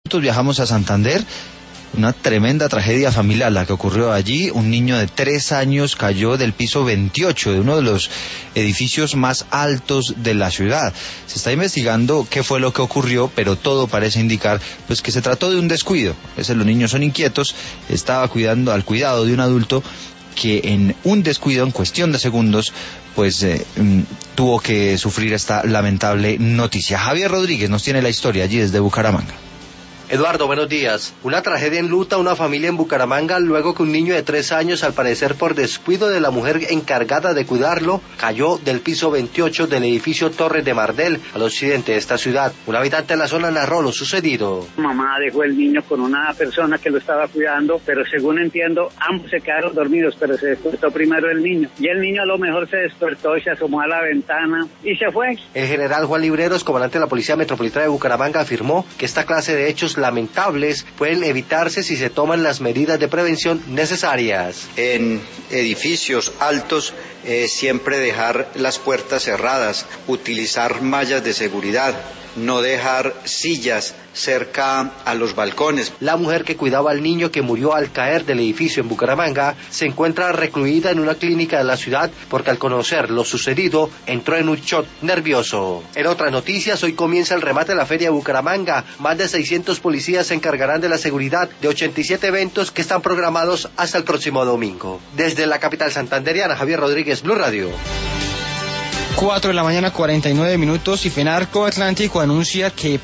Nosotros viajamos a Santander, una tremenda tragedia familiar la que ocurrió allí. Un niño de 3 años cayó del piso 28 de uno de los edificios más altos de la ciudad. Se está investigando qué fue lo que ocurrió, pero todo parece indicar pues que se trató de un descuido. A veces los niños son inquietos, estaba al cuidado de un adulto que en un descuido, en cuestión de segundos, pues tuvo que sufrir esta lamentable noticia. Javier Rodríguez nos tiene la historia allí desde Bucaramanga. Eduardo, buenos días. Una tragedia enluta a una familia en Bucaramanga luego que un niño de 3 años, al parecer por descuido de la mujer encargada de cuidarlo, cayó del piso 28 del edificio Torres de Mardel, al occidente de esta ciudad. Un habitante de la zona narró lo sucedido. Mamá dejó el niño con una persona que lo estaba cuidando, pero según entiendo, ambos se quedaron dormidos, pero se despertó primero el niño. Y el niño a lo mejor se despertó y se asomó a la ventana y se fue. El general Juan Libreros, comandante de la Policía Metropolitana de Bucaramanga, afirmó que esta clase de hechos lamentables pueden evitarse si se toman las medidas de prevención necesarias. En edificios altos siempre dejar las puertas cerradas, utilizar mallas de seguridad, no dejar sillas cerca a los balcones. La mujer que cuidaba al niño que murió al caer del edificio en Bucaramanga se encuentra recluida en una clínica de la ciudad porque al conocer lo sucedido entró en un shock nervioso. En otras noticias, hoy comienza el remate de la Feria de Bucaramanga. Más de 600 policías se encargarán de la seguridad de 87 eventos que están programados hasta el próximo domingo. Desde la capital santandereana, Javier Rodríguez, Blue Radio. 4 de la mañana, 49 minutos, y FENALCO Atlántico anuncia que